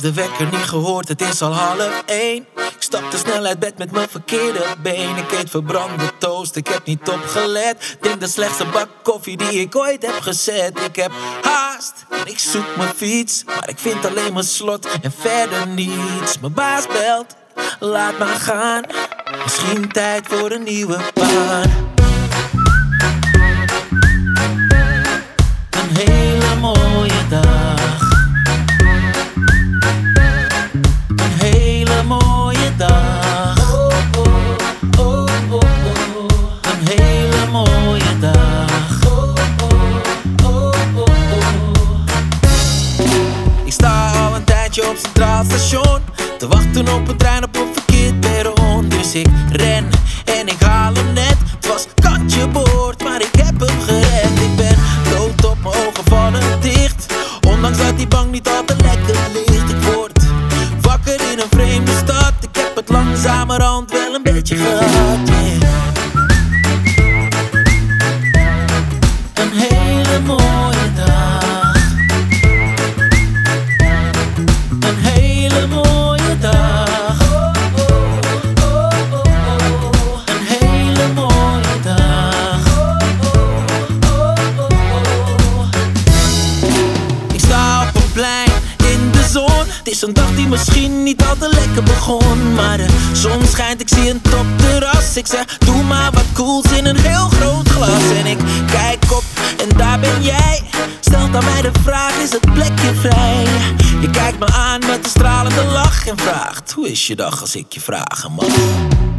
de wekker niet gehoord, het is al 12:30. Ik stapte snel uit bed met mijn verkeerde been. Ik eet verbrande toast, ik heb niet opgelet. Denk de slechtste bak koffie die ik ooit heb gezet. Ik heb haast en ik zoek mijn fiets, maar ik vind alleen mijn slot en verder niets. Mijn baas belt, laat maar gaan. Misschien tijd voor een nieuwe baan. Een hele mooie dag. Een hele mooie dag. Een hele mooie dag. Ik sta al een tijdje op Centraal Station, te wachten op een trein op een verkeerd perron. Dus ik ren en ik haal hem net. Het was kantje boord, maar ik heb hem gered. Ik ben dood op mijn ogen vallen dicht, ondanks dat die bank niet al te lekker ligt. Ik word wakker in een vreemde stad. Ik heb het langzamerhand wel een beetje gehad, yeah. Een hele mooie dag. Een hele mooie dag. Een hele mooie dag. Ik sta op een plein in de zon. Het is een dag die misschien niet al te lekker begon, maar de zon schijnt, ik zie een topterras. Ik zeg, doe maar wat cools in een heel groot glas. En ik kijk op en daar ben jij. Stelt aan mij de vraag, is het plekje vrij? Je kijkt me aan met een stralende lach en vraagt, hoe is je dag als ik je vragen mag?